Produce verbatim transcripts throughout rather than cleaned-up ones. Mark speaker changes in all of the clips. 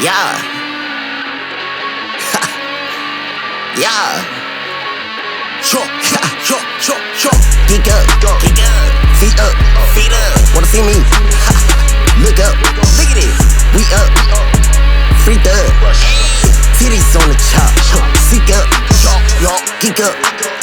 Speaker 1: Yeah. Yeah.
Speaker 2: Chop, chop, chop, chop, chop.
Speaker 1: Geek up,
Speaker 2: Geek up.
Speaker 1: feet up,
Speaker 2: Feet up.
Speaker 1: wanna see me? Look up,
Speaker 2: Look at it.
Speaker 1: we up, free thug, titties on the chop, seek up, geek up,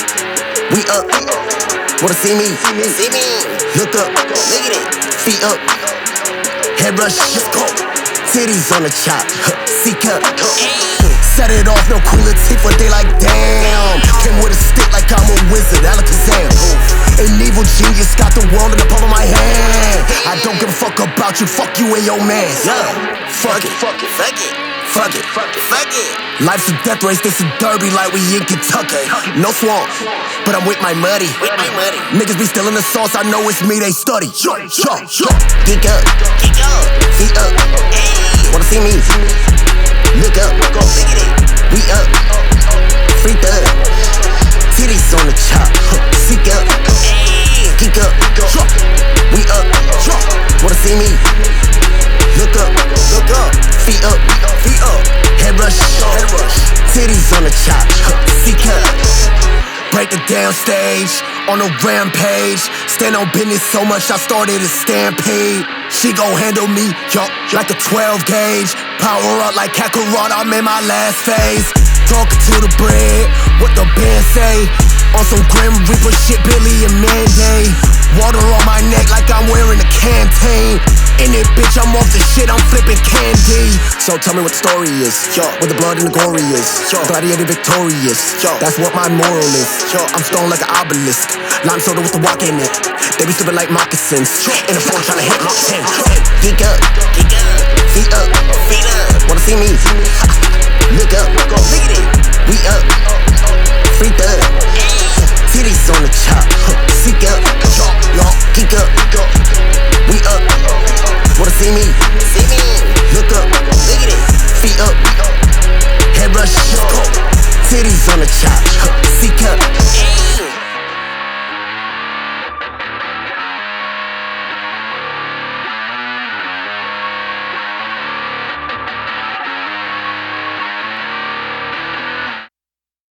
Speaker 1: we up, wanna see me?
Speaker 2: See me.
Speaker 1: Look up,
Speaker 2: Look at it.
Speaker 1: feet up, head rush, let's go, titties on the chop, seek up. Set it off, no cooler teeth, but they like damn. Came with a stick like I'm a wizard, Alakazam. An evil genius got the world in the palm of my hand. I don't give a fuck about you, fuck you and your man.
Speaker 2: Yeah.
Speaker 1: Fuck it,
Speaker 2: Fuck it. Fuck it.
Speaker 1: fuck it.
Speaker 2: Fuck it. Fuck it.
Speaker 1: Life's a death race, this a derby like we in Kentucky. No swamp, but I'm with my muddy.
Speaker 2: With my money.
Speaker 1: Niggas be stealing the sauce, I know it's me, they study. Yo, yo, yo. Geek up,
Speaker 2: Geek up.
Speaker 1: feet up,
Speaker 2: Hey.
Speaker 1: wanna see me? Look up,
Speaker 2: Go. Look at it.
Speaker 1: we up, free thug, titties on the chop, seek up,
Speaker 2: Hey.
Speaker 1: geek up, we up, wanna see me? Look up,
Speaker 2: Look up.
Speaker 1: feet up,
Speaker 2: Feet up.
Speaker 1: head rush,
Speaker 2: Head rush.
Speaker 1: titties on the chop, seek up. Break it down stage, on a rampage. Stand on business so much I started a stampede. She gon' handle me, yo, like a twelve gauge. Power up like Kakarot, I'm in my last phase. Talking to the bread, what the band say. On some Grim Reaper shit, Billy and Manday. Water on my neck like I'm wearing a canteen. In it, bitch, I'm off the shit, I'm flipping candy. So tell me what the story is, yo. What the blood and the gory is, yo. Gladiator victorious, yo. That's what my moral is, yo. I'm stone like an obelisk. Lime soda with the walk in it. They be stupid like moccasins. In the phone tryna hit my ten. Geek up,
Speaker 2: Geek up.
Speaker 1: feet up,
Speaker 2: Feet up.
Speaker 1: wanna see me? Look up,
Speaker 2: Go. Look at it.
Speaker 1: we up, free thug,
Speaker 2: Hey.
Speaker 1: titties on the chop,